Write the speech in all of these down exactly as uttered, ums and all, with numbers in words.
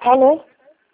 Alô?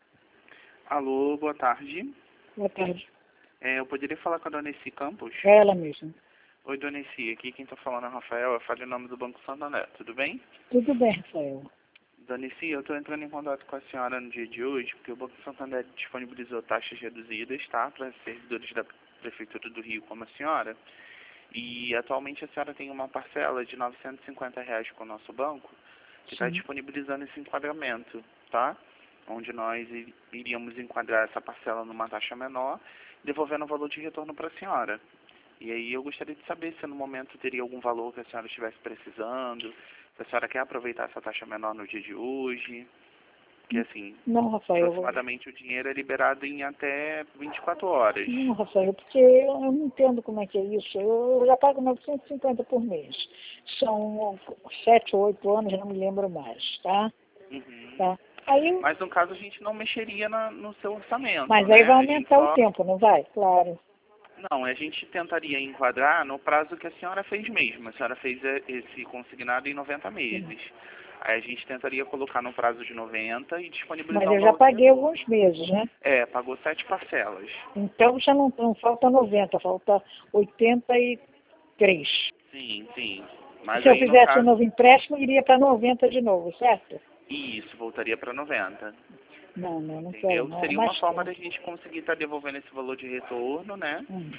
Alô, boa tarde. Boa tarde. É, eu poderia falar com a dona Essi Campos? É ela mesma. Oi, dona Essi, aqui quem está falando é o Rafael, eu falo em nome do Banco Santander, tudo bem? Tudo bem, Rafael. Dona Essi, eu estou entrando em contato com a senhora no dia de hoje, porque o Banco Santander disponibilizou taxas reduzidas, tá, para servidores da Prefeitura do Rio como a senhora. E atualmente a senhora tem uma parcela de novecentos e cinquenta reais com o nosso banco, que está disponibilizando esse enquadramento, tá? Onde nós iríamos enquadrar essa parcela numa taxa menor, devolvendo o valor de retorno para a senhora. E aí eu gostaria de saber se no momento teria algum valor que a senhora estivesse precisando, se a senhora quer aproveitar essa taxa menor no dia de hoje, porque assim, Não, Rafael. aproximadamente o dinheiro é liberado em até vinte e quatro horas. Não, Rafael, porque eu não entendo como é que é isso. Eu já pago novecentos e cinquenta por mês. São sete ou oito anos, não me lembro mais, tá? Uhum. Tá. Aí, Mas no caso a gente não mexeria na, no seu orçamento, mas né? aí vai A gente aumentar só... o tempo, não vai? Claro. Não, a gente tentaria enquadrar no prazo que a senhora fez mesmo. A senhora fez esse consignado em noventa meses. Aí a gente tentaria colocar no prazo de noventa e disponibilizar Mas eu um já valor de paguei retorno. alguns meses, né? É, pagou sete parcelas. Então já não, não falta noventa, falta oitenta e três. Sim, sim. Mas Se eu aí no fizesse um caso, novo empréstimo, iria para noventa de novo, certo? isso, voltaria para noventa. Não, não, não quero Entendeu? não. Era Seria uma mais forma tempo. da gente conseguir estar devolvendo esse valor de retorno, né? Hum.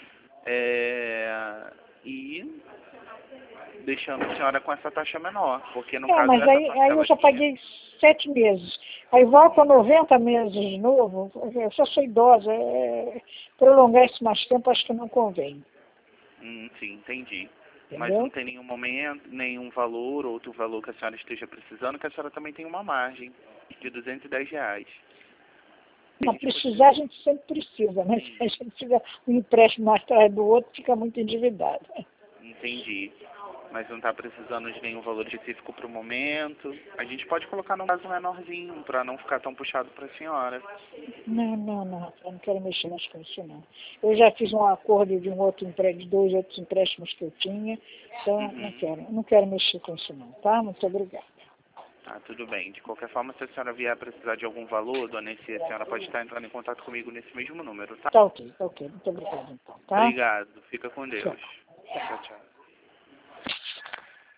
É... E deixando a senhora com essa taxa menor, porque no É, caso mas essa aí, aí eu parcela já tinha... paguei sete meses. Aí volta noventa meses de novo. Eu só sou idosa. É, prolongar isso mais tempo acho que não convém. Hum, sim, entendi. Mas não Entendeu? tem nenhum momento, nenhum valor, outro valor que a senhora esteja precisando, que a senhora também tem uma margem de duzentos e dez reais. Não precisar a gente sempre precisa, mas se a gente tiver um empréstimo atrás do outro, fica muito endividado. Entendi. Mas não está precisando de nenhum valor específico para o momento. A gente pode colocar num prazo menorzinho, para não ficar tão puxado para a senhora. Não, não, não, eu não quero mexer mais com isso, não. Eu já fiz um acordo de um outro empréstimo, de dois outros empréstimos que eu tinha, então Uhum. não quero, não quero mexer com isso, não, tá? Muito obrigada. Ah, tudo bem. De qualquer forma, se a senhora vier a precisar de algum valor, dona Essi, a senhora pode estar entrando em contato comigo nesse mesmo número, tá? Tá ok, tá ok, muito obrigada, então, tá? Obrigado. Fica com Deus. Tchau. Tchau, tchau.